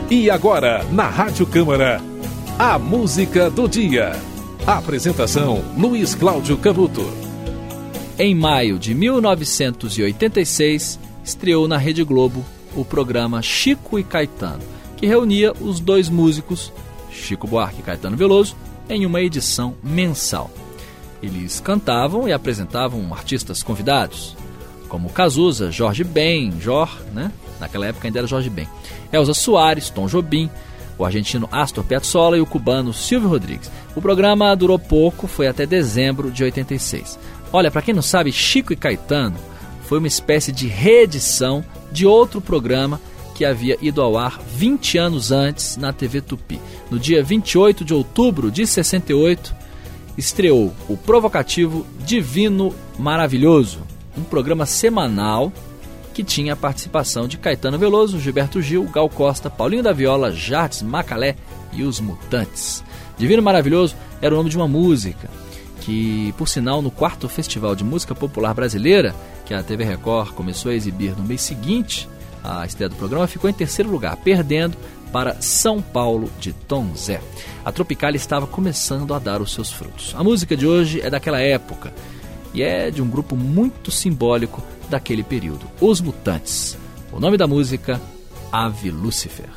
E agora, na Rádio Câmara, a música do dia. Apresentação, Luiz Cláudio Canuto. Em maio de 1986, estreou na Rede Globo o programa Chico e Caetano, que reunia os dois músicos, Chico Buarque e Caetano Veloso, em uma edição mensal. Eles cantavam e apresentavam artistas convidados, como Cazuza, Jorge Ben, naquela época ainda era Jorge Ben, Elza Soares, Tom Jobim, o argentino Astor Piazzolla e o cubano Silvio Rodrigues. O programa durou pouco, foi até dezembro de 86. Olha, para quem não sabe, Chico e Caetano foi uma espécie de reedição de outro programa que havia ido ao ar 20 anos antes na TV Tupi. No dia 28 de outubro de 68, estreou o provocativo Divino Maravilhoso, um programa semanal que tinha a participação de Caetano Veloso, Gilberto Gil, Gal Costa, Paulinho da Viola, Jardim Macalé e os Mutantes. Divino Maravilhoso era o nome de uma música que, por sinal, no 4º Festival de Música Popular Brasileira, que a TV Record começou a exibir no mês seguinte à estreia do programa, ficou em terceiro lugar, perdendo para São Paulo de Tom Zé. A Tropicália estava começando a dar os seus frutos. A música de hoje é daquela época e é de um grupo muito simbólico daquele período, Os Mutantes. O nome da música, Ave Lúcifer.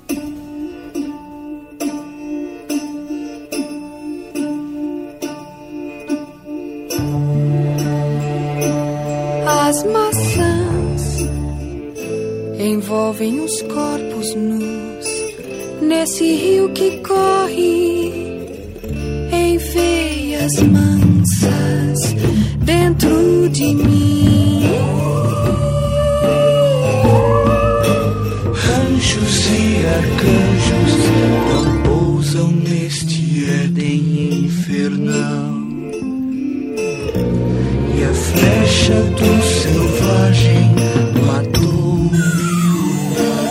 As maçãs envolvem os corpos nus nesse rio que corre em veias mansas dentro de mim. Anjos e arcanjos não pousam neste Éden infernal, e a flecha do selvagem matou-me uma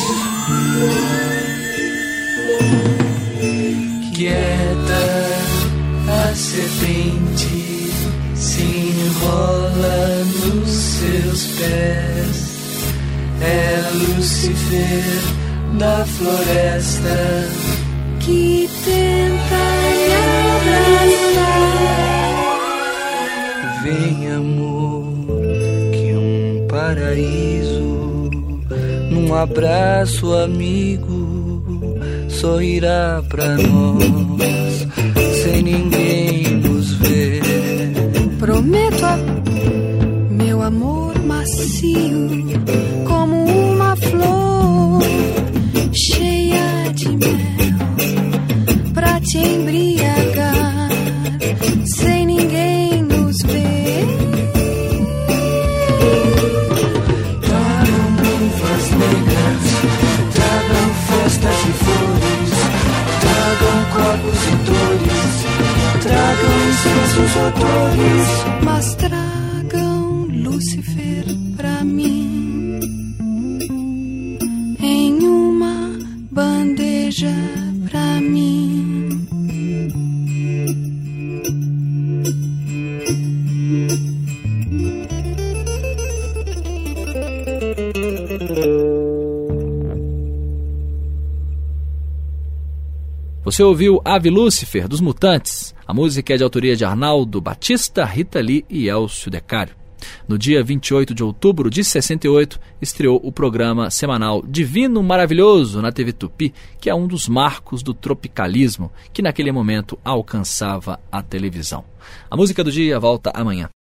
vez. Quieta a serpente se enrola nos seus pés, é Lúcifer da floresta que tenta me abraçar. Vem, amor, que um paraíso num abraço amigo sorrirá pra nós sem ninguém nos ver. Prometo meu amor macio como uma flor cheia de mel pra te embriagar sem ninguém nos ver. Tragam luvas negras, tragam festas e flores, tragam corpos e dores, tragam incensos odores, mas tragam Lúcifer pra mim em uma bandeja pra mim. Você ouviu Ave Lúcifer, dos Mutantes. A música é de autoria de Arnaldo Batista, Rita Lee e Elcio Decário. No dia 28 de outubro de 68, estreou o programa semanal Divino Maravilhoso na TV Tupi, que é um dos marcos do tropicalismo que naquele momento alcançava a televisão. A música do dia volta amanhã.